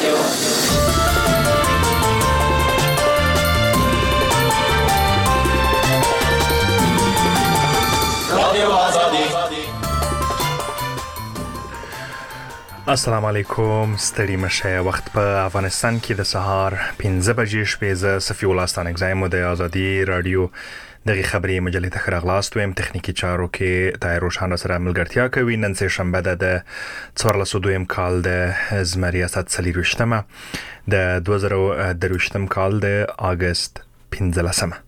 السلام علیکم. ستړي مشه. وخت په افغانستان کې د سهار 5 بجې شپې. ز صفی الله ستانګزایم د ازادي رادیو دغه خبري مجلې ته خراغلاست ويم. تخنیکی چارو کې طاهر روشان سره ملګرتیا کوي. نن سه شنبه د 1402 کال د زمریاست سلیروشتمه د 2023 کال د اگست 15.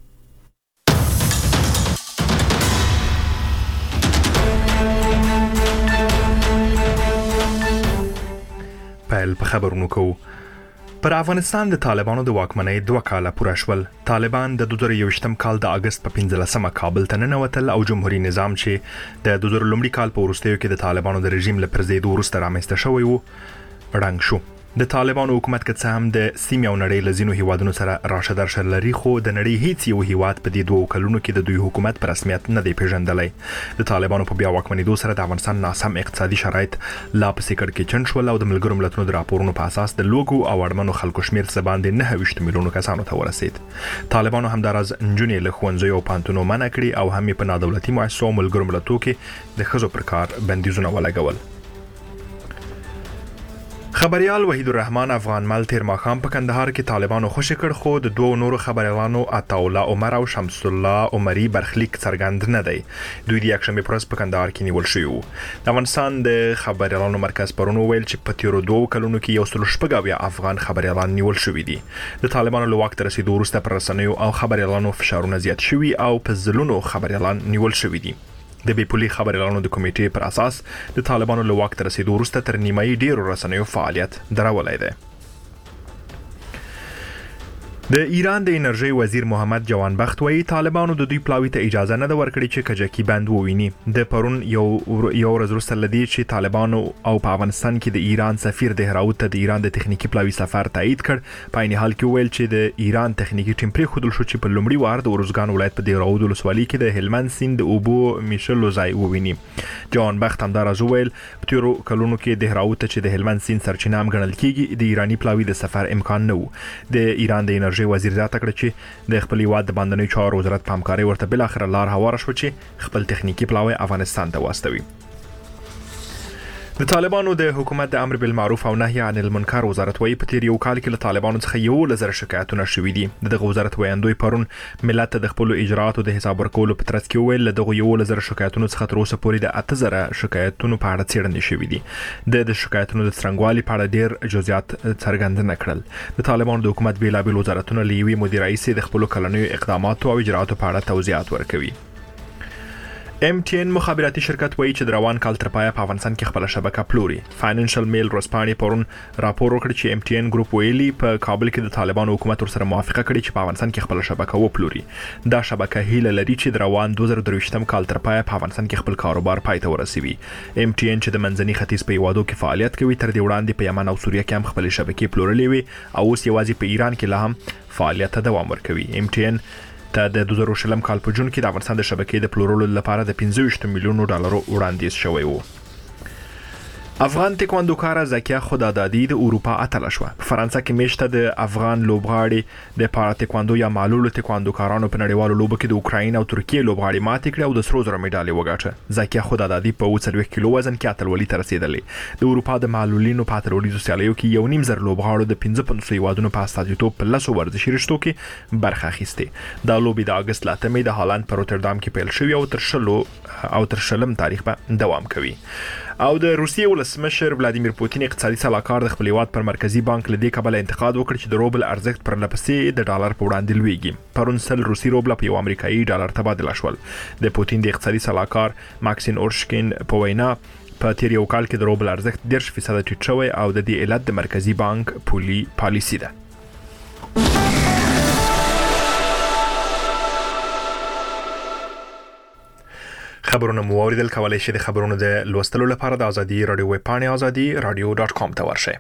په خبرونو کو. پر افغانستان د طالبانو د واکمنۍ 2 کاله پوره شول. طالبان د 2023 کال د اگست په 15 کابل ته ننوتل او جمهوریت نظام چې د 2000 کال په وروستیو کې د طالبانو د رژیم له پرځېدو وروسته رامنځته شوی و رنګ شو. د طالبانو حکومت کې څه هم د سیمې او نړۍ لزینو هیوادونو سره راشه درشه لري، خو د نړۍ هیڅ یو هیواد په دې 2 کلونو کې د دوی حکومت په رسمیت نه دی پیژندلی. د طالبانو په بیا واکمنېدو سره د افغانستان ناسم اقتصادي شرایط لا پسې کړکېچن شول او د ملګرو ملتونو د راپورونو په اساس د لوګو او اړمنو خلکو شمیر څه باندې 29 میلیونو کسانو ته ورسید. طالبانو همدارز نجونې له ښوونځیو او پوهنتونو منع کړي او هم په نادولتي مؤسسو او ملګرو ملتونو کې د ښځو پر کار بندیزونه ولګول. خبريال وحید الرحمن افغان مل تیر ماخام په کندهار کې طالبانو خوشی کړ، خو د 2 نورو خبريالانو عطاءالله عمر او شمس الله عمري برخلیک څرګند نه دی. دوی د یکشنبه پرز په کندهار کې نیول شوی وو. د افغانستان د خبريالانو مرکز پرونو ویل چې په تیرو 2 کلونو کې یو سل شپږاویا افغان خبريالان نیول شوی دي. د طالبانو له وخت رسیدو وروسته پر رسنیو او خبريالانو فشارونه زیات شوی او په ځلونو خبريالان نیول شوی دي. د بیپولي خبريالانو د کمیټې پر اساس د طالبانو له وخت رسیدو وروسته تر نیمایي ډیرو رسنیو فعالیت درولای دی. د ایران د انرژي وزیر محمد جوان بخت وایي طالبانو د دوی پلاوی ته اجازه نه ورکړي چې کجکی بند وویني. د پرون یو ورځ وروسته لدی چې طالبانو او په افغانستان کې د ایران سفیر دهراوت ته د ایران د تخنیکی پلاوی سفر تایید کړ. په عین حال کې ویل چې د ایران تخنیکی ټیم پرې خودل شو چې په لومړي وار د ورزګان ولایت په دهراوت ولسوالۍ کې د هلمند سیند د اوبو میشلو ځای وویني. جوان بخت همدارز ویل په تیرو کلونو کې دهراوت چې د هلمند سیند سرچینه هم ګڼل کیږي د ایرانی پلاوی د سفر امکان نه وو. د ایران د انرژي وزیر زیاته کړ چې د خپل هیواد د باندنۍ چارو وزارت په همکارۍ ورته بل اخر لار هواره شو چې خپل تخنیکی پلاوی افغانستان ته واستوي. د طالبانو د حکومت د امر بالمعروف او نهي عن المنکر وزارت وایي په تیر یو کال کې له طالبانو څخه یو لزر شکایتونه شوي دي. دغه وزارت وایندوی پرون ملت د خپل اجراءاتو د حساب ورکولو په ترڅ کې ویل دغه یو لزر شکایتونو څخه تر اوسه پورې د 8000 شکایتونو په اړه څېړنې شوي دي. د شکایتونو د څرنګوالي په اړه ډیر جزئیات څرګند نه کړل. د طالبانو د حکومت بیلابل وزارتونه لوي مدیر رئیس د خپل کلنیو اقداماتو او اجراءاتو په اړه توضیحات ورکوي. MTN مخابراتي شرکت وایي چې د روان کال تر پایه په افغانستان کې خپل شبکه پلوري. فاینانشل میل رسپانې پرون راپور وکړ چې MTN ګروپ ویلي په کابل کې د طالبانو حکومت سره موافقه کړې چې په افغانستان کې خپل شبکه وپلوري. دا شبکه هیله لري چې د روان 2023 کال تر پایه په افغانستان کې خپل کاروبار پای ته ورسوي. MTN چې د منځني ختیځ په هیوادو کې فعالیت کوي تر دې وړاندې په یمن او سوریه کې هم خپل شبکې پلورلې وي او اوس یوازې په ایران کې لا هم فعالیت ته دوام ورکوي. MTN ته د 2020 کال په جون کې د افغانستان د شبکې د پلورلو لپاره د 25 میلیونو ډالرو وړاندیز شوی وو. افغان تکواندوکار زکیه خدادادی د اروپا اتله شو. فرانسه کې میشته د افغان لوبغاړي د پارا تکواندو یا معلول تکواندوکارانو په نړیوالو لوبو کې د اوکراین او ترکیه لوبغاړي ماتې کړې او د سرو زرو مډالۍ وګټه. زکیه خدادادی په 40 کیلو وزن کې اتلولي ته رسیدلې. د اروپا د معلولینو په اتلولیزو سیالیو کې یو نیم زر لوبغاړو د 15 هیوادونو په استازیتوب په 10 ورزشي رشتو کې برخه اخیسته. دا لوبي د اگست لاتمې د هالند په روتردام کې پیل شوې او تر شلم تاریخ به دوام کوي. او د روسیې ولسمشر ولادیمیر پوتین اقتصادي سلاکار د خپل هیواد پر مرکزی بانک لدی کابل انتقاد وکړ چې د روبل ارزښت پر لپسې د ډالر په وړاندې لویږي. پرون سل روسي روبل په یو امریکایي ډالر تبادله شول. د پوتین د اقتصادي سلاکار ماکسین اورشکین په وینا په تیر یو کال کې د روبل ارزښت 10% ټیټ شوی او د دې علت د مرکزی بانک پالیسي ده. خبرونه مو اوریدل. کولای شئ د خبرونو د لوستلو لپاره د ازادي رادیو ویب پاڼې azadi.radio.com ته ورشئ.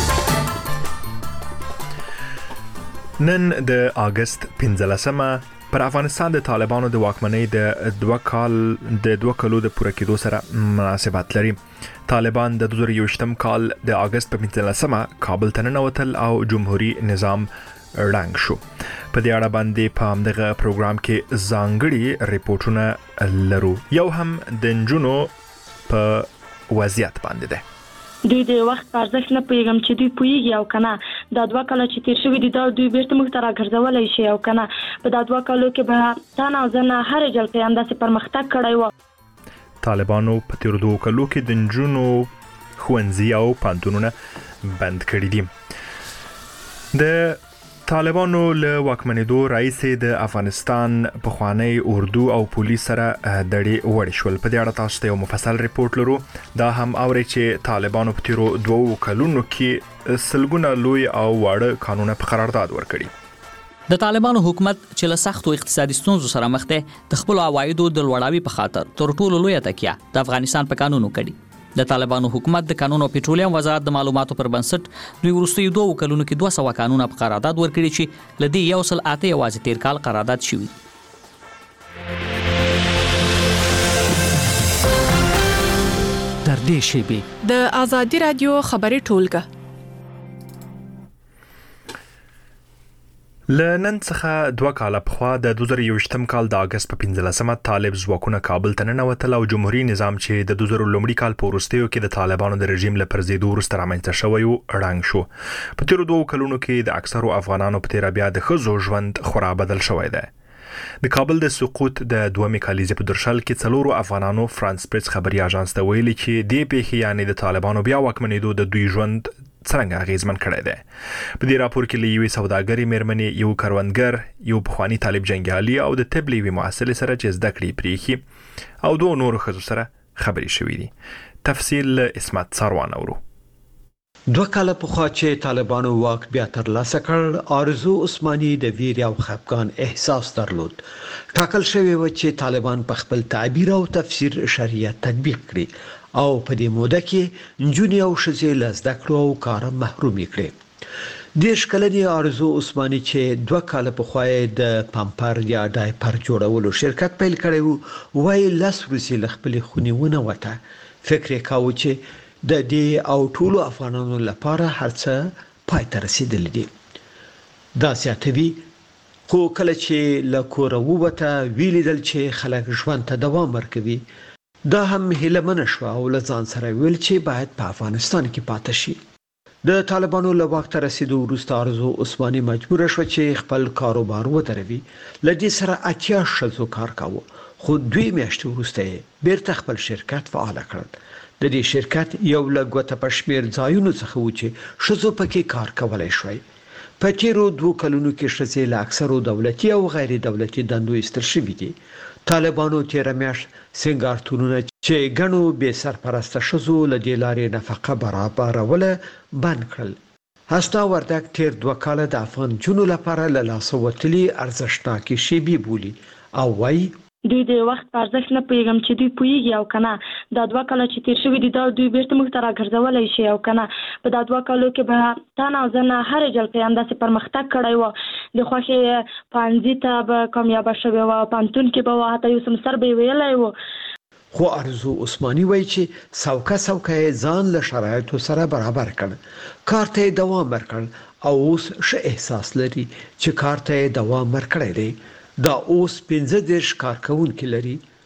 نن د اگست 15 پر افغانستان د طالبانو د واکمنۍ د 2 کالو د پوره کېدو سره مناسبت لري. طالبان د 2021 کال د اگست په 15 کابل ته ننوتل او جمهوریت نظام ړنګ شو. په دې اړه باندې په همدغه پروګرام کې ځانګړي ریپورتونه لرو. یو هم د نجونو په وضعیت باندې ده. دوی د وخت په ارزښت نه پوهېږم چې دوی پوهېږي او کنه دا 2 کاله چې تیر شوي دي دا دوی بیرته موږ ته راګرځولی شي او کنه په دا 2 کالو کې به تن او زنه هرې جلقې همداسې پرمختګ کړی و. طالبانو په تیرو 2 کالو کې د نجونو ښوونځي او پوهنتونونه بند کړي دي. د طالبانو له واکمنېدو راهیسې د افغانستان پخوانی اردو او پولیس سره دړې وړې شول. په دې اړه تاسو ته یو مفصل ریپورت لرو. دا هم اوري چې طالبانو په تیرو 2 کلونو کې سلګونه لوی او واړه قانونه په قرارداد ورکړي. د طالبانو حکومت چې له سختو اقتصادي ستونزو سره مخ دی د خپل عوایدو د لوړاوي په خاطر تر ټولو لویه تکیه د افغانستان په قانونو کړي. د طالبانو حکومت د قانون او پټرولیم وزارت د معلوماتو پر بنسټ دوی وروستي 2 کلونو کې 200 قانونه په قرارداد ورکړي چې لدی 108 یوازې تیر کال قرارداد شوی. در دې شیبې د آزادي رادیو خبري ټولګه لنن څخه 2 کاله پخوا د 2021 کال د اگست په 15 طالب ځواکونه کابل ته ننوتل او جمهوریت نظام چې د 2000 کال په وروستیو کې د طالبانو د رژیم له پرځېدو وروسته رامنځته شوی و ړنګ شو. په تیرو 2 کلونو کې د اکثرو افغانانو په تیر بیا د ښځو ژوند خورا بدل شوی دی. د کابل د سقوط د 2 کالیزې په درشل کې 4 افغانانو فرانس پریس خبري اژانس ته ویلي چې د پیښې یعنی د طالبانو بیا واکمنېدو د دوی ژوند څنګه اغیزمن کړی دی. په دې راپور کې یوې سوداګرې میرمنې، یو کروندګر، یو پخوانی طالب جنګیالي او د طب یوې محصلې سره چې زده کړې پریښي او 2 نورو ښځو سره خبرې شوې دي. تفصیل اسمت ساروان اورو. 2 کاله پخوا چې طالبانو واک بیا ترلاسه کړ، آرزو عثماني د ویر او خفګان احساس درلود. ټاکل شوی و چې طالبان په خپل تعبیر او تفسیر شریعت تطبیق کړي او په دې موده کې نجونې او ښځې له زده کړو او کار محرومې کړې. 10 کلنې آرزو عثماني چې 2 کاله پخوا د پامپر یا ډایپر جوړولو شرکت پیل کړی و، وايي لاس روسي له خپلې خونې ونوته. فکر یې کاوه چې د دې او ټولو افغانانو لپاره هر څه پای ته رسیدلی دي. دا زیاتوي خو کله چې له کوره ووته ویلیدل چې خلک ژوند ته دوام ورکوي. دا هم هیله شو او له ځان سره ویل چې باید په افغانستان کې پاتې شي. د طالبانو له وخت رسیدو وروسته آرزو عثماني مجبور شو چې خپل کاروبار ودروي. لدې سره 80 ښځو کار کاوه، خو 2 میاشتې وروسته بیرته خپل شرکت فعال کړ. د دې شرکت یو لګوت په شمیر ځایونو څخه و چې ښځو پکې کار کولای شوی. په تیرو 2 کلونو کې ښځې له اکثرو دولتي او غیر دولتي دندو ایستل شوي دي. طالبانو تیر میاشت سنگارتونونه چې ګڼو بې سرپرسته ښځو له دې لارې نفقه برابروله بند کړل. هستا وردک تیر 2 کاله د افغان جنو لپاره له لاسه وتلي ارزښتناکې شیبې بولي او وایي دوی د وخت په ارزښت نه پوهېږم چې دوی پوهېږي او کنه دا 2 کاله چې تیر شوي دي دا دوی بیرته موږ ته راګرځولی شي او کنه په دا 2 کالو کې به تن او زنه هرې جلقې همداسې پرمختګ کړی و. د خوښې پوهنځي ته به کامیابه شوې وه، پوهنتون کې به حتی یو سمستر به یې ویلی و. خو آرزو عثماني وایي چې څوکه یې ځان له شرایطو سره برابر کړ، کار ته یې دوام ورکړ او اوس ښه احساس لري چې کار ته یې دوام ورکړی دی. دا اوس 15 کارکونکي لري.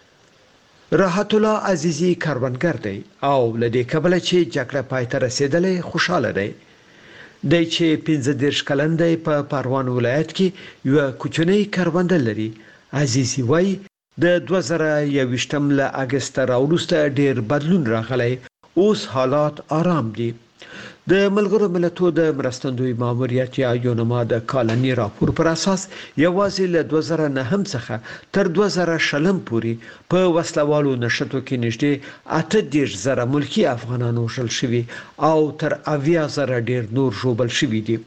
راحت الله عزیزی کروندګر دی او لدې کبله چې جګړه پای ته رسیدلې خوشاله دی. د چې 15 کلن دی په پروان ولایت کې یو کوچنی کرونده لري. عزیزی وایي د 2021 له اگست راوروسته ډیر بدلون راغلی، اوس حالات آرام دي. د ملګرو ملتونو د مرستندوی ماموریت یا یونما د کالنی راپور پر اساس یوازې له 2009 څخه تر 2020 پورې په وسلوالو نشټو کې نږدې 80,000 ملکی افغانانو وژل شوي او تر 80,000 ډیر نور ژوبل شوي دي.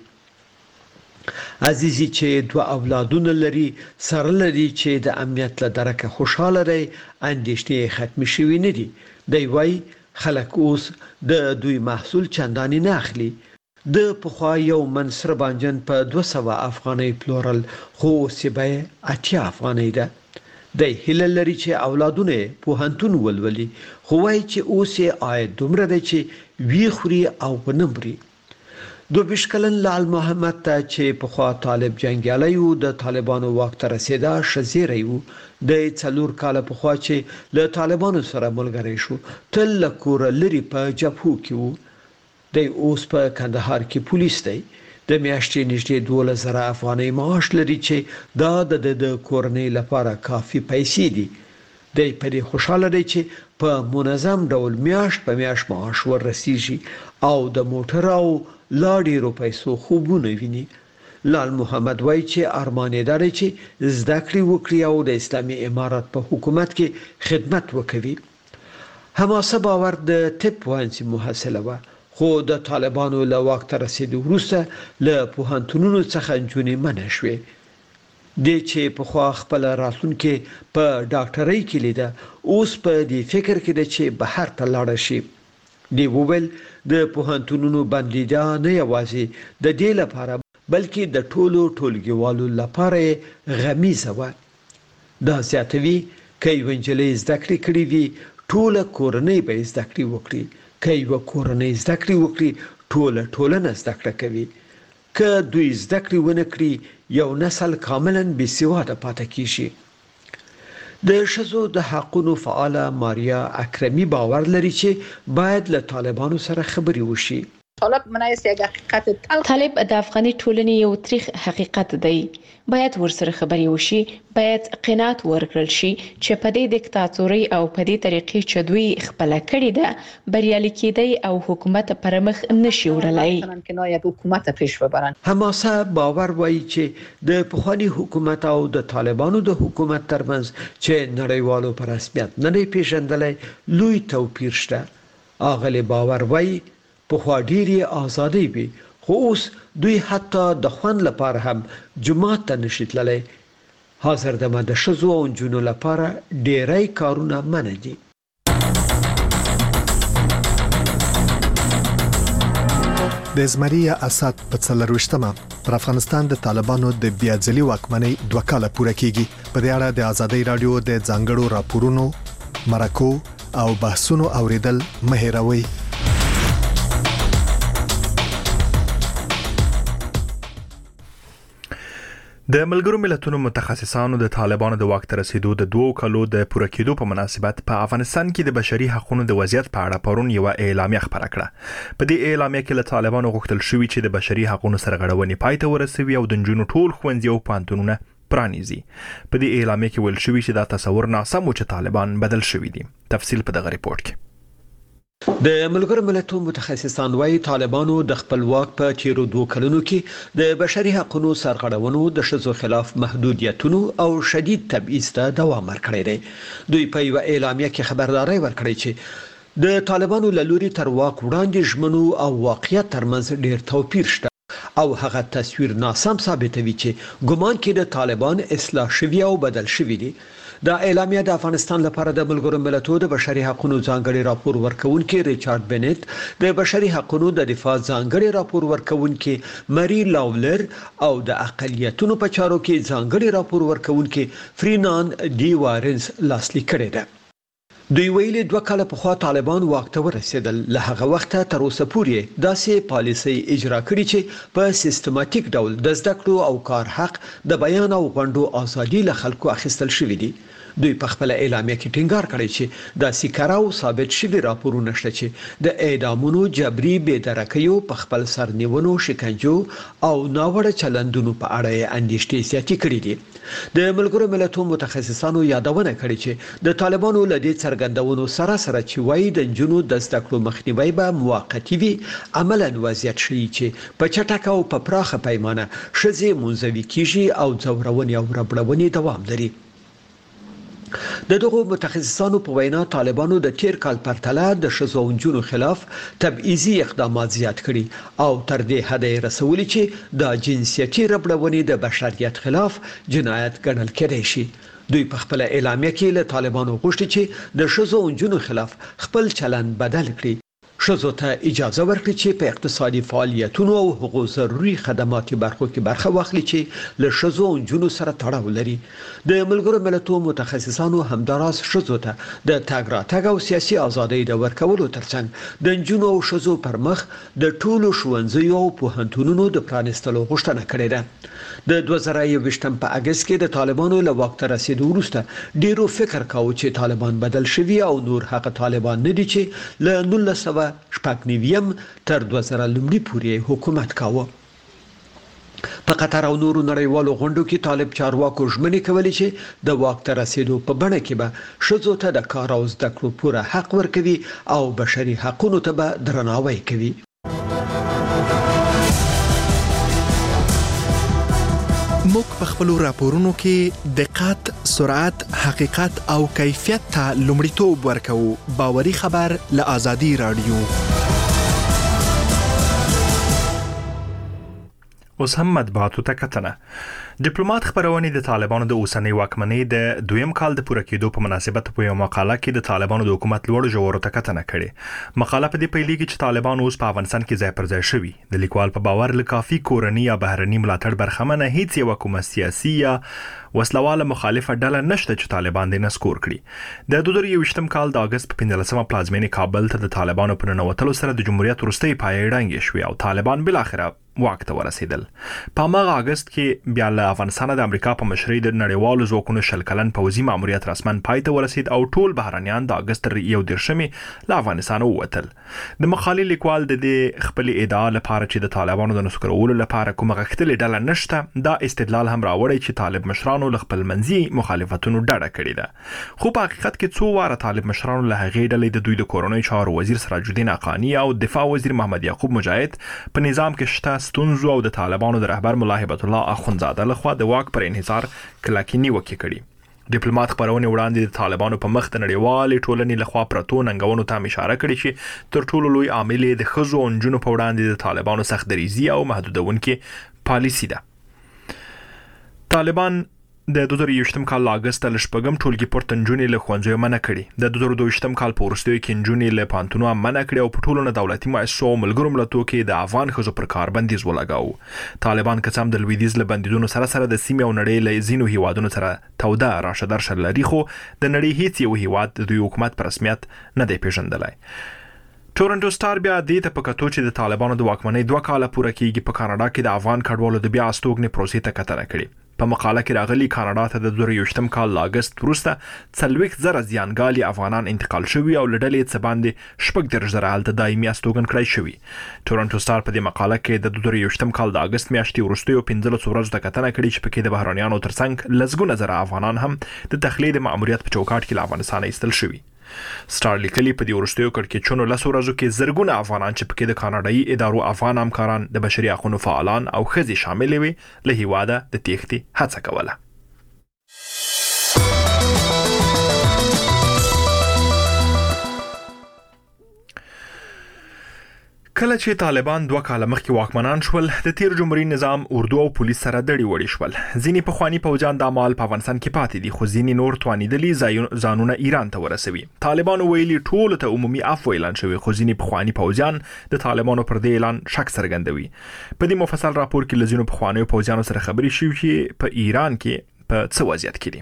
عزیزی چې 2 اولادونه لري سره لري چې د امنیت له درکه خوشاله دی، اندېښنې ختم شوي نه دي. دی وایي خلک اوس د دوی محصول چندانې نه اخلي. د پخوا یو منصر بانجن په 200 افغانۍ پلورل خو اوس یې بیه 80 افغانۍ ده. د هیله لري چې اولادونه پوهنتون ولولي خو وايي چې اوس یې عاید دومره دی چې وی خوري او ونمري. 22 کلن لال محمد ته چې پخوا طالب جنگیالی و د طالبانو واک ته رسیدا شزیری و د 4 کال پخوا چې له طالبانو سره ملګری شو تل له کور لري په جبهو کې و. د اوس په کندهار کې پولیس دی. د میاشتې نږدې 12,000 افغانۍ معاش لري چې دا د کورنۍ لپاره کافي پیسې دي. د پدې خوشاله دی چې په منظم ډول میاشت په میاشت معاش ورسیږي او د موټر او لاډي روپیسو خوبونه ویني. لال محمد وایي چې ارمان یې دی چې زده کړې وکړي او د اسلامي امارات په حکومت کې خدمت وکړي. حماسه باور د طب پوهنځي محصله و خو د طالبانو له واک ته رسیدو وروسته له پوهنتونونو څخه نجونې منع شوې. د چې په خوا خپل راتلونکي په ډاکټرۍ کې لیده اوس په دې فکر کې ده چې بهر ته لاړ شي. دی وویل د پوهنتونونو بندیدا نه یوازې د دې لپاره بلکې د ټولګیوالو لپاره غمیزه و. دا زیاتوي که یو نجلۍ زده کړې کړې وي ټوله کورنۍ به زده کړې وکړي. که یو کورنۍ زده کړې وکړي ټوله ټولنه زده کړه کوي. که دوی زده کړې ونه کړي یو نسل کاملا بې سواده پاتې کیږي. د ښځو د حقونو فعاله ماریا اکرمی باور لري چې باید له طالبانو سره خبرې وشي. طالب د افغاني ټولنې یو تاریخ حقیقت دی. باید ورسره خبرې وشي. باید قناعت ورکړل شي چې په دې دیکتاتوري او په دې طریقې چې دوی خپل کړی ده بریالي کېدی او حکومت پر مخ نشي وړلای. حماسه باور وایي چې د پخوانی حکومت او د طالبانو د حکومت ترمنځ چې نړیوالو په رسمیت نه دی پیژندلی لوی توپیر شته. اغلی باور وایي پخوا ډېرې ازادۍ وي خو اوس دوی حتی د خوند لپاره هم جومات ته نشي تللی. حاضر دمه د ښځو او نجونو لپاره ډېری کارونه منع دي. د زمري اسد په 24مه پر افغانستان د طالبانو د بیا ځلي واکمنۍ 2 کال پوره کیږي. په دې اړه د ازادۍ رادیو د ځانګړو راپورونو مرکو او بحثونو اوریدل مهیروي. د ملګرو ملتونو متخصصانو د طالبانو د واک ته رسیدو د 2 کالو د پوره کېدو په مناسبت په افغانستان کې د بشري حقوقو د وضعیت په اړه پرون یو اعلامیه خبره کړه. په دې اعلامیه کې له طالبانو غوښتل شوی چې د بشري حقوقو سرغړونې پای ته ورسوي او د نجونو ټول ښوونځي او پوهنتونونه پرانیزي. په دې اعلامیه کې ویل شوی چې دا تصور ناسم و چې طالبان بدل شوی دي. تفصیل په دغه ریپورت کې. د ملګرو ملتونو متخصصان وايي طالبانو د خپل واک په تیرو 2 کلونو کې د بشري حقوقو سرغړونو د ښځو خلاف محدودیتونو او شدید تبعیض ته دوام ورکړی دی. دوی په یو اعلامیه کې خبرداري ورکړې چې د طالبانو له لوري تر واک وړاندې ژمنو او واقعیت ترمنځ ډیر توپیر شته او هغه تصویر ناسم ثابتوي چې ګومان کې د طالبان اصلاح شوی او بدل شوی دي. دا اعلامیه د افغانستان لپاره د ملګرو ملتونو د بشري حقوقو ځانګړي راپور ورکونکي ریچارډ بنت، د بشري حقوقو د دفاع ځانګړي راپور ورکونکي مری لاولر او د اقلیتونو په چارو کې ځانګړي راپور ورکونکي فرینان ډي وارنز لاسلیک کړی دی. دوی ویلي 2 کال پخوا طالبان واک ته ورسېدل. له هغه وخته تر اوسه پورې داسې پالیسي اجرا کړې چې په سیستماتیک ډول د زده کړو او کار حق، د بیان او غونډو ازادي له خلکو اخیستل شوې دي. دوی په خپل اعلامیه کې ټینګار کړی چې د سکراو ثابت شوی راپورونه شته چې د اعدامونو، جبري بېدرکیو، په خپل سرنیونو، شکنجو او ناوړه چلندونو په اړه اندېښنې زیاتې کړې دي. د ملګرو ملتونو متخصصانو یادونه کړې چې د طالبانو له دې څرګندونو سره چې وایي د نجونو د زده کړو مخنیوي به موقتی وي، عملاً وضعیت ښیي چې په چټکه او په پراخه پیمانه ښځې منزوي کیږي او ځورونې او ربړونې دوام لري. د دغو متخصصانو په وینا طالبانو د تیر کال پرتله د ښځو او نجونو خلاف تبعیضي اقدامات زیات کړي او تر دې حده یې رسولي چې د جنسیتي ربړونې د بشریت خلاف جنایت ګڼل کېدای شي. دوی په خپل اعلامیه کې له طالبانو غوښتي چې د ښځو او نجونو خلاف خپل چلند بدل کړي. ښځو ته اجازه ورکړي چې په اقتصادي فعالیتونو او هغو ضروري خدماتي برخو کې برخه واخلي چې له ښځو او نجونو سره تړاو لري. د ملګرو ملتونو متخصصانو همداراز ښځو ته د تګ راتګ او سیاسي ازادۍ د ورکولو ترڅنګ د نجونو او ښځو پر مخ د ټولو ښوونځیو او پوهنتونونو د پرانیستلو غوښتنه کړې ده. د 2021 په اگست کې د طالبانو له واک ته رسیدو وروسته ډیرو فکر کاوه چې طالبان بدل شوي او نور هغه طالبان نه دي چې له 1990 تر 2000 پورې حکومت کاوه. په قطر او نورو نړیوالو غونډو کې طالب چارواکو ژمنې کولې چې د واک ته رسیدو په بڼه کې به ښځو ته د کار او زده کړو پوره حق ورکوي او بشري حقوقو ته به درناوی کوي. موږ په خپل راپورونو کې دقت، سرعت، حقیقت او کیفیت ته لومړیتوب ورکوو. باوري خبر له آزادي رادیو. اوس هم مطبوعاتو ته کتنه. ډیپلوماټ خبرونه د طالبانو د اوسنۍ واکمنۍ د دویم کال د پوره کېدو په مناسبت په یو مقاله کې د طالبانو د حکومت لوړ ژورو ته کتنه کړې. مقاله په دې پیلي کې چې طالبان اوس په افغانستان کې ځای پر ځای شوي. د لیکوال په باور له کافي کورنۍ یا بهرني ملاتړ برخمنه هیڅ یو کومه سیاسي یا وسلواله مخالفه ډله نشته چې طالبان دې نسکور کړي. د 2021 کال د اگست په 15مه پلازمینې کابل ته د طالبانو په ننوتلو سره د جمهوریت وروستۍ پایې ړنګې شوې او طالبان بل اخره واک ته ورسېدل. په هغه اگست کې بیا له افغانستان د امریکا په مشرۍ د نړیوالو ځواکونو شل کلن پوځي ماموریت رسمن پای ته ورسید او ټول بهرنیان د اگست 1 له افغانستان ووتل. د مقالې لیکوال د دې خپل ادعا لپاره چې د طالبانو د نسکورولو لپاره کومه غښتلې ډله نشته، دا استدلال هم راوړی چې طالب مشرانو له خپل منځي مخالفتونو ډډه کړې ده. خو په حقیقت کې څو واره طالب مشرانو له هغې ډلې د دوی د کورنۍ چارو وزیر سراج الدین حقانی او دفاع وزیر محمد یعقوب مجاهد په نظام کې شته ستونزو او د طالبانو د رهبر ملا هیبت الله اخوندزاده لخوا د واک پر انحصار کلکې نیوکې کړي. ډیپلوماټ خبرونه وړاندې د طالبانو په مخ د نړیوالې ټولنې لخوا پرتو ننګونو ته اشاره کړې چې تر ټولو لوی عامل د ښځو او نجونو په وړاندې د طالبانو سخت دریځي او محدودونکې پالیسي ده. طالبان د 2021 کال اگست له شپږم ټولګي پورته نجونې له ښوونځیو منع کړي. د 2022 کال په وروستیو کې نجونې له پوهنتونو منع کړي او په ټولو نه دولتي مؤسسو او ملګرو ملتونو کې د افغان ښځو پر کار بندیز ولګاوه. طالبان که څه هم د لویدیځ له بندیزونو سره سره د سیمې او نړۍ له ځینو هیوادونو سره توده راشه درشه لري، خو د نړۍ هیڅ یو هیواد د دوی حکومت په رسمیت نه دی پیژندلی. ټورنټو سټار بیا دې ته په کتو چې د طالبانو د واکمنۍ 2 کاله پوره کېږي په کاناډا کې د افغان کډوالو د بیا استوګنې پروسې ته کتنه کړې. په مقاله کې راغلي کاناډا ته د 2021 کال اگست وروسته 40,000 زیانګالي افغانان انتقال شوي او لړلې څه باندې 40,000 هلته دایمي استوګن کړای شوي. ټورنټو سټار په دې مقاله کې د 2021 کال د اگست میاشتې وروستیو 15 ورځو ته کتنه کړې چې پکې د بهرنیانو ترڅنګ لسګونه زره افغانان هم د تخلید ماموریت په چوکاټ کې له افغانستان ایستل شوي. سټار لیکلي په دې وروستیو کړکېچونو 10 ورځو کې زرګونه افغانان چې پکې د کاناډایي ادارو افغان همکاران، د بشري حقوقو فعالان او ښځې شامل وي، له هیواده د تېښتې هڅه کوله. کله چې طالبان 2 کاله مخکې واکمنان شول، د تیر جمهوریت نظام اردو او پولیس سره دړي وړي شول. ځینې پخوانی پوځیان د مال په افغانستان کې پاتې دي، خو ځینې نور توانیدلي ځانونه ایران ته ورسوي. طالبان ویلي ټول ته عمومي عفو اعلان شوی، خو ځینې پخوانی پوځیان د طالبانو پر دې اعلان شک څرګندوي. په دې مفصل راپور کې لزینو پخوانیو پوځیانو سره خبرې شوې چې په ایران کې په څه وضعیت کې دي.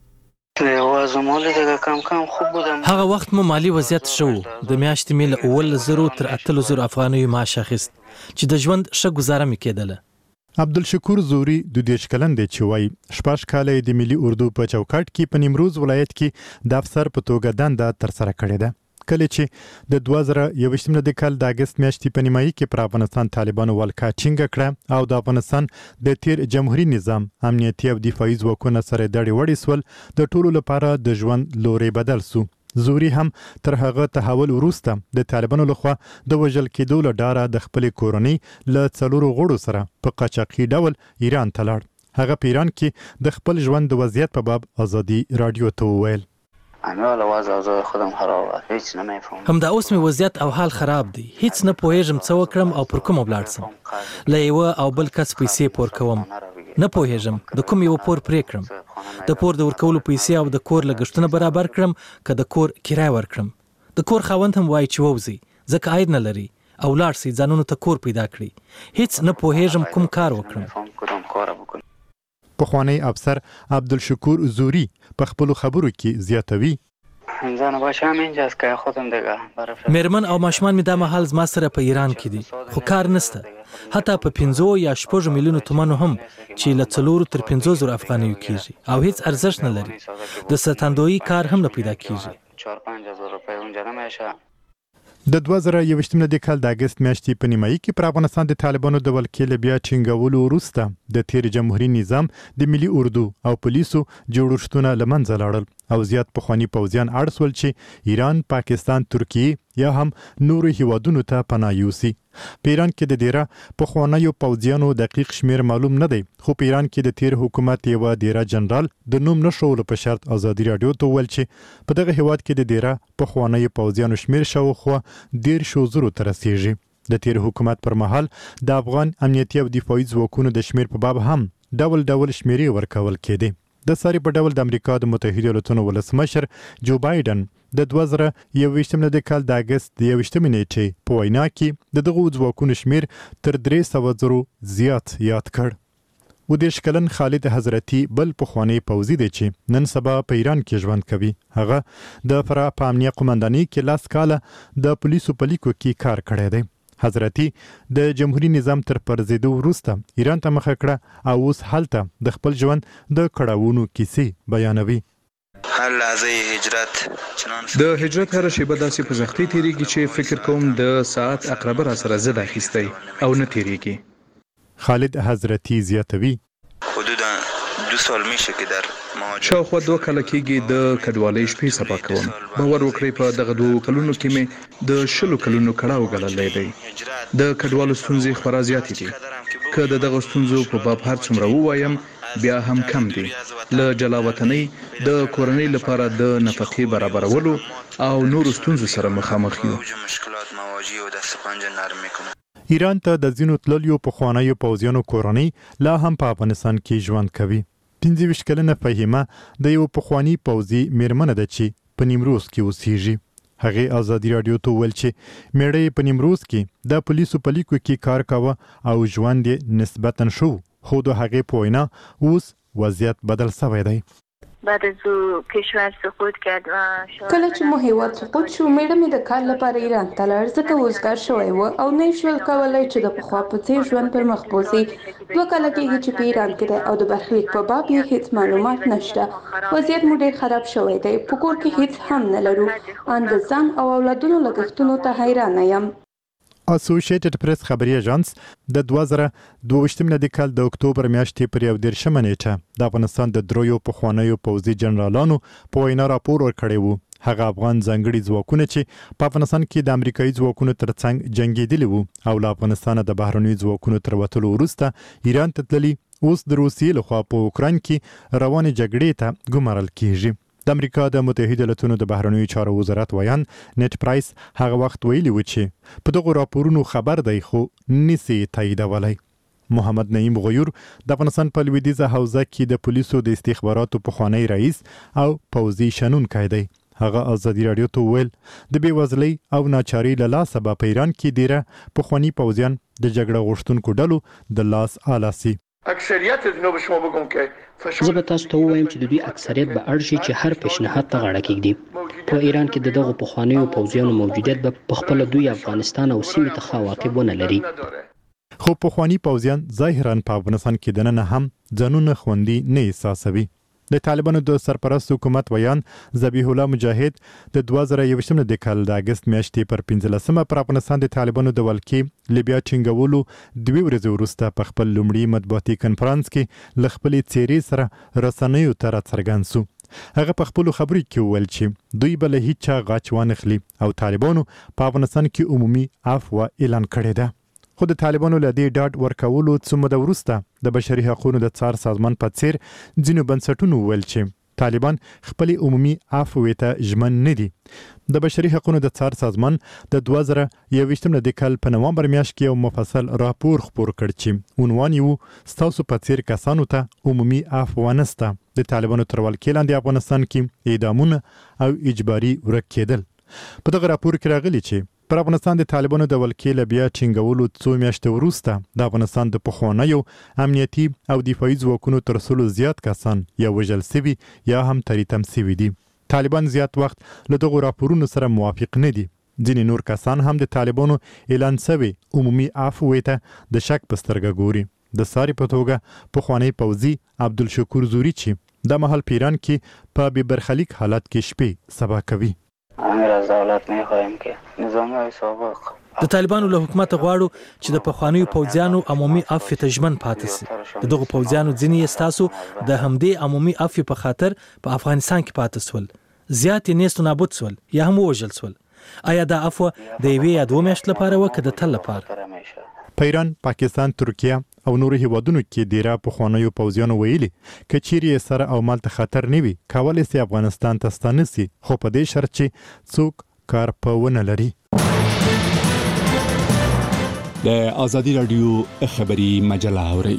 هغه وخت مو مالی وضعیت شو د میاشتې مې له 1,000 تر 8,000 افغانیو معاش اخیست چې د ژوند ښه گزاره مې کېدله. عبدالشکور زوري د 10 کلن دی چې وایي 6 کاله د ملي اردو په چوکاټ کې په نیمروز ولایت کې د افسر په توګه دنده تر سره کړې ده. کله چې د 2021 کال د اگست میاشتې په نیمایي کې پر افغانستان طالبانو ولکه ټینګه کړه او د افغانستان د تیر جمهوریت نظام امنیتي او دفاعي ځواکونو سره دړي وړي سول، د ټولو لپاره د ژوند لوري بدل سو. زوري هم تر هغه تحول وروسته د طالبانو لخوا د وژل کېدو له ډاره د خپل کورنۍ له 4 غړو سره په قاچاقي ډول ایران ته لاړ. هغه په ایران کې د خپل ژوند د وضعیت په باب آزادي رادیو ته وویل. هم دا اوس مې وضعیت او حال خراب دی، هیڅ نه پوهیږم څه وکړم او پر کومه ولاړ سم. له یو او بل کس پیسې پور کوم، نه پوهیږم د کوم یو پور پرې کړم، د پور د ورکولو پیسې او د کور لګښتونه برابر کړم که د کور کرایه ورکړم. د کور خاوند هم وایي چې ووځي، ځکه عاید نه لري او لاړ سي ځانونو ته کور پیدا کړي. هیڅ نه پوهیږم کوم کار وکړم. پخوانی افسر عبدالشکور زوری په خپل خبرو کې زیاتوي میرمن او ماشومان مې دا مهال زما سره په ایران کې دي خو کار نشته. حتی په 5 یا 6 میلیونو تومانو هم چې له 4 تر 5 زره افغانیو کېږي او هیڅ ارزښت نه لري. د ستندوی کار هم نه پیدا کېږي. د 2021 د کال د اگست میاشتې په نیمایي کې پر افغانستان د طالبانو د ولکې له بیا ټینګولو وروسته د تیر جمهوریت نظام د ملي اردو او پولیسو جوړښتونه له منځه لاړل او زیات پخوانی پوځیان اړ سول چې ایران، پاکستان، ترکیه یا هم نورو هیوادونو ته پناه یوسي. په ایران کې د دیره پخوانیو پوځیانو دقیق شمیر معلوم نه دی، خو په ایران کې د تیر حکومت یو دیره جنرال د نوم نشولو په شرط ازادي رادیو ته ویل چې په دغه هیواد کې د دیره پخوانیو پوځیانو شمیر شاوخوا 1,000 ته رسیږي. د تیر حکومت پر مهال د افغان امنیتي او دفاعي ځواکونو د شمیر په باب هم ډول شمیرې ورکول کېدې. د ساري په ډول د امریکا د متحده ایالاتونو ولسمشر جو بایدن د 2021 د کال د اگست د 21 نیټې په وینا کې د دغه ځواکونو شمیر تر 300,000 زیات یاد کړ. ودیش کلن خالد حضرتی بل پخوانی پوځي دی چې نن سبا په ایران کې ژوند کوي. هغه د فرا په امنیه قومندانۍ کې لاس کاله د پولیسو په لیکو کې کار کړی دی. حضرتی د جمهوریت نظام تر پرځېدو وروسته ایران ته مخه کړه او اوس هلته د خپل ژوند د کړاوونو کیسې بیانوي. د هجرت هر شیبه داسې په زختي تیریږي چې فکر کوم د ساعت اقربه را سره زده اخیستی او نه تیریږي. خالد حضرتی زیاتوي حدود 2 سال میشه که در شاوخوا 2 کاله کېږي د کډوالۍ شپې صفا کوم. باور وکړئ په دغه 2 کلونو کې مې د 10 کلونو کړاو ګاللی دی. د کډوالو ستونزې خورا زیاتې دي. که د دغه ستونزو په باب هر څومره ووایم بیا هم کم دي. له جلا وطنۍ د کورنۍ لپاره د نفقې برابرولو او نورو ستونزو سره مخامخ یو. ایران ته د ځینو تللیو پخوانیو پوځیانو کورنۍ لا هم په افغانستان کې ژوند کوي. 25 کلنه فهیمه د یو پخوانی پوځي میرمنه ده چې په نیمروز کې اوسېږي. هغه ازادي رادیو ته ویل چې میړه په نیمروز کې د پولیسو په لیکو کې کار کاوه او ژوند یې نسبتاً شو، خو د هغې په وینا اوس وضعیت بدل شوی دی. بعد از کشور سقوط کرد و کله چې مو هیواد سقوط شو میړه مې د کار لپاره ایران ته لاړ ځکه وزګار شوی و او نه شول کولای چې د پخوا په څیر ژوند پر مخ بوځي. 2 کاله کېږي چې په ایران کې دی او د برخلیک په باب یې هیڅ معلومات نشته. وضعیت مو ډېر خراب شوی دی. په کور کې هیڅ هم نه لرو. ان د ځان او اولادونو لګښتونو ته حیران یم. اسوسییټډ پریس خبري اژانس د 2022 د کال د اکتوبر میاشتې پر 11 نیټه د افغانستان د دریو پخوانیو پوځي جنرالانو په وینا راپور ورکړی وو. هغه افغان ځانګړي ځواکونه چې په افغانستان کې د امریکایي ځواکونو ترڅنګ جنگیدلي وو او له افغانستان د بهرنیو ځواکونو تر وتلو وروسته ایران ته تللي، اوس د روسیې لخوا په اوکراین کې روانې جګړې ته ګمارل کیږي. د امریکا د متحده ایالاتونو د بهرنیو چارو وزارت ویان نیټ پرایس هغه وخت ویلي و چې په دغه راپورونو خبر دی خو نسی تاییدولی. محمد نعیم غیور د افغانستان په لویدیځه حوزه کې د پولیسو د استخباراتو پخوانی رئیس او پوځي شنونکی دی. هغه ازادي رادیو ته ویل د بېوزلۍ او ناچارۍ له لاسه به په ایران کې ډیره پخواني پوځیان د جګړه غوښتونکو ډلو د لاس آلاسي. اکثریت زه به تاسو ته ووایم چې د دوی اکثریت به اړ شي چې هر پیشنهاد ته غاړه کېږدي. په ایران کې د دغو پخوانیو پوځیانو موجودیت به په خپله دوی افغانستان او سیمې ته ښه عواقب ونه لري. خو پخواني پوځیان ظاهراً په افغانستان کې دننه هم ځانونه خوندي نه احساسوي. د طالبانو د سرپرست حکومت ویان ذبیح الله مجاهد د 2021 د کال د اگست میاشتې پر 15 پر افغانستان د طالبانو د ولکې لیبیا ټینګولو 2 ورځې وروسته په خپل لومړي مطبوعاتي کنفرانس کې له خپلې څیرې سره رسنیو ته راڅرګند سو. هغه په خپلو خبرو کې وویل چې دوی به له هیچا غاچ وانخلي او طالبانو په افغانستان کې عمومي عفو اعلان کړی ده. خو د طالبانو له دې ډاډ ورکولو څه موده وروسته د بشري حقوقو د څار سازمان په څیر ځینو بنسټونو وویل چې طالبان خپلې عمومي عفوې ته ژمن نه دي. د بشري حقوقو د څار سازمان د 2021 د کال په نومبر میاشت کې یو مفصل راپور خپور کړ چې عنوان یې ستاسو په څیر کسانو ته عمومي عفو نشته. د طالبانو تر ولکې لاندې افغانستان کې اعدامونه او اجباري ورک کېدل. په دغه راپور کې راغلي چې پر افغانستان د طالبانو د ولکې له بیا ټینګولو څو میاشتې وروسته د افغانستان د پخوانیو امنیتي او دفاعي ځواکونو تر څلو زیات کسان یا وژل شوي یا هم تریتم شوي دي. طالبان زیات وخت له دغو راپورونو سره موافق نه دي. ځینې نور کسان هم د طالبانو اعلان شوی عمومي عفو ته د شک په سترګه ګوري. د ساري په توګه پخوانی پوځي عبدالشکور زوري چې د مهال پیران کې په بې برخلیک حالت کې شپې سبا کوي. امیر از دولت میخواهیم که نظامی های سابق د طالبانو له حکومت غواړو چې د پخوانیو پوځیانو عمومي عفو ته ژمن پاتې شي. دغه پوځیانو ځینې ستاسو د همدې عمومي عفو په خاطر په افغانستان کې پاتې شول. زیات یې نیست نابود شول یا هم وژل شول. آیا دا عفو د یوې یا دوه میاشتو لپاره وه که د تل لپاره؟ په ایران، پاکستان، ترکیه او نورو هیوادونو کې ډیره پخوانیو پوځیانو ویلي که چیرې یې سره او مال ته خطر نه وي کولی سي افغانستان ته ستانه سي، خو په دې شرط چې څوک کار په ونه لري. د آزادي رادیو خبري مجله اورئ.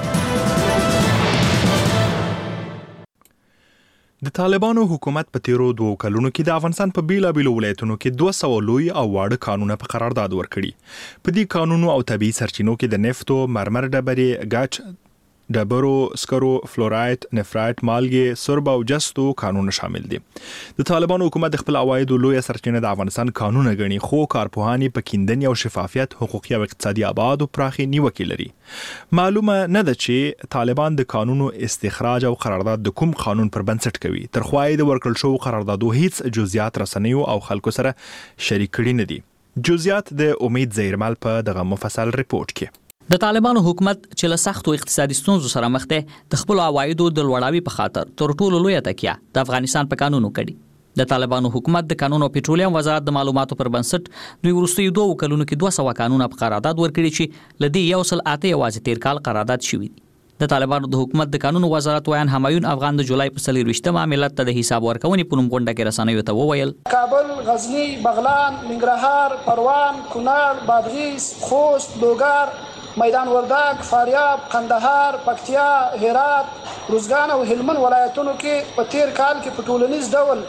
د طالبانو حکومت په تیرو 2 کلونو کې د افغانستان په بیلابیلو ولایتونو کې 200 لوی او واړه قانونه په قرارداد ورکړي. په دې قانونو او طبي سرچینو کې د نفتو، مرمر ډبرې، ګاچ، ډبرو، سکرو، فلورایت، نفرایت، مالګې، سرب او جستو قانون شامل دي. د طالبانو حکومت د خپل عوایدو لویه سرچینه د افغانستان قانون غني، خو کارپوهان په کیندنې او شفافیت، حقوقي او اقتصادي ابعاد او پراخي نیوکې لري. معلومه نه ده چې طالبان د قانونو استخراج او قرارداد د کوم قانون پر بنسټ کوي. تر خو یې د ورکړل شو قراردادو هیڅ جزئیات رسنیو او خلکو سره شریک کړي نه دي. جزئیات د امید زیرمل په دغه مفصل ریپورت کې. د طالبانو حکومت چې له سختو اقتصادي ستونزو سره مخ دی د خپل عوایدو د لوړاوي په خاطر تر ټولو لویه تکیه د افغانستان په قانونو کړي. د طالبانو حکومت د قانون او پټرولیم وزارت د معلوماتو پر بنسټ دوی وروستیو 2 کلونو کې 200 قانونه په قرارداد ورکړي چې لدی یو سل اته یوازې تیر کال قرارداد شوی دي. د طالبانو د حکومت د قانون وزارت ویان همایون افغان د جولای په 24 ملت ته د حساب ورکونې په نوم غونډه کې رسنیو ته وویل کابل، غزنی، بغلان، ننګرهار، پروان، کونړ، بادغیس، خوست، لوګر، میدان وردګ، فاریاب، قندهار، پکتیا، هرات، روزګان او هلمند ولایتونو کې په تیر کال کې په ټولنیز ډول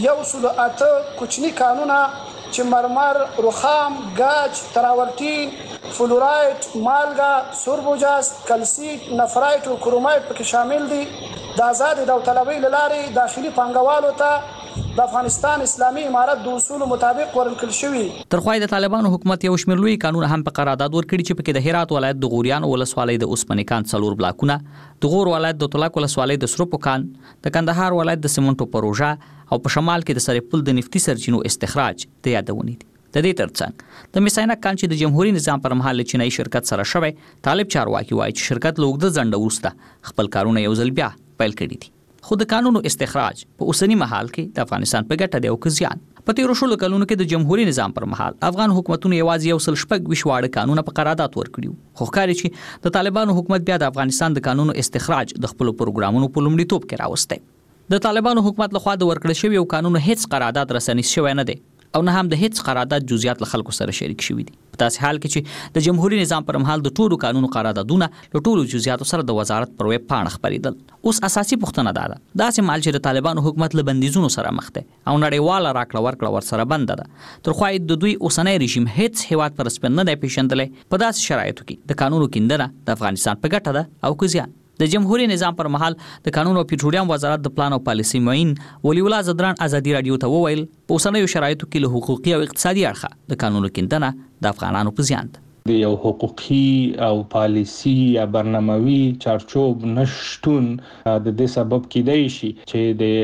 108 کوچني قانونه چې مرمر، رخام، ګاچ، تراورټین، فلورایت، مالګه، سوربوجاست، کلسیت، نفرایت او کرومایت پکې شامل دي. د آزاد داوطلبۍ له لارې داخلي پانګوالو ته د افغانستان اسلامي امارت د اصول مطابق ورکړل شوی. ترخوای د طالبانو حکومت یو شمېر لوی قانون هم په قرارداد ورکړي چې پکې د هرات ولایت د غوریان ولسوالۍ د اوسپنې کان 4 بلاکونه، د غور ولایت د طلاق ولسوالۍ د سروپو کان، د کندهار ولایت د سیمنټو پروژه او په شمال کې د سرپل د نفتی سرچینو استخراج د یادونې دي. د دې ترڅنګ د میساینا کان چې د جمهوریت نظام پر مهال چینایي شرکت سره شوی، طالب چارواکي وایي چې شرکت له اوږده ځنډ وروسته خپل کارونه یو ځل بیا پیل کړي دي. خو د قانونو استخراج په اوسنی مهال کې د افغانستان په ګټه دی او که زیان. په تیرو شلو کلونو کې د جمهوریت نظام پر مهال افغان حکومتونو یوازې یو سل شپږ وشواړه قانونه په قرارداد ورکړي. خو ښکاري چې د طالبانو حکومت بیا د افغانستان د قانونو استخراج د خپل پروګرامونو په لومړیتوب کې راوستی. د طالبانو حکومت لخوا د ورکړل شوی او قانونو هیڅ قرارداد رسنیز شوی نه دی او نه هم د هیڅ قرارداد جزئیات له خلکو سره شریک شوي دي. په داسې حال کې چې د جمهوریت نظام پر مهال د ټولو قانونو قراردادونه له ټولو جزئیاتو سره د وزارت پر ویب پاڼه خپریدل. اوس اساسي پوښتنه ده داسې مال چې د طالبانو حکومت له بندیزونو سره مخ دی او نړیواله راکړه ورکړه ورسره بنده ده، ترخوا د دوی اوسنی رژیم هیڅ هیواد پر سپن نه دی پیژندلی. په داسې شرایطو کې د قانونو کیندنه د افغانستان په ګټه ده او که زیان. د جمهوریت نظام پر مهال د قانون او پټرولیم وزارت د پلان او پالیسي معین ولی الله زدران ازادي رادیو ته وویل په اوسنیو شرایطو کې له حقوقي او اقتصادي اړخه د قانونو کیندنه د افغانانو په زیان ده. د یو حقوقي او پالیسي یا برناموي چارچوب نشټون د دې سبب کېدای شي چې د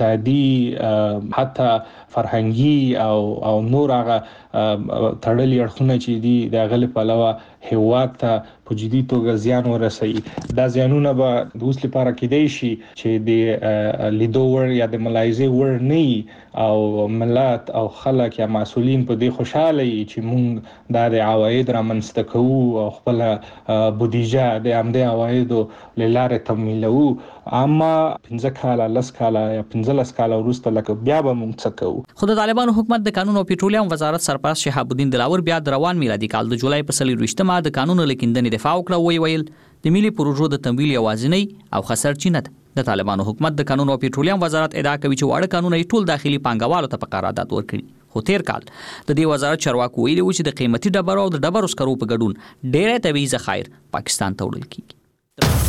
اقتصادي حتی فرهنګي او نور هغه تړلي اړخونه چې دي د غل په علاوه هیواد ته په جدي توګه زیان ورسوي. دا زیانونه به د اوس لپاره کېدای شي چې د لیدو ور یا د ملاحظې ور نه او ملت او خلک یا مسؤلین په دې خوشاله وي چې موږ د عواید رامنځته کوو او خپل بودیجه د همدې عوایدو له لارې تمویلوو. اما 15 کاله 10 کاله یا 15 کاله وروسته لکه بیا به موږ څه کوو. خو د طالبانو حکومت د قانون او پټرولیم وزارت سرپرست شهاب الدین دلاور بیا د روان میلادي کال د جولای په 24 د قانون لیکندنې دفاع وکړه. ویل د ملي پروژو د تمویل یوازینی او خسرچینه ده. د طالبانو حکومت د قانون او پټرولیم وزارت ادعا کوي چې واړه قانون یې ټول داخلي پانګوالو ته په قرارداد ورکړي، خو تیر کال د دې وزارت چارواکو ویلي و چې د قیمتي ډبرو او د ډبرو سکرو په ګډون ډېرې طبیعي ذخایر پاکستان ته وړل کیږي.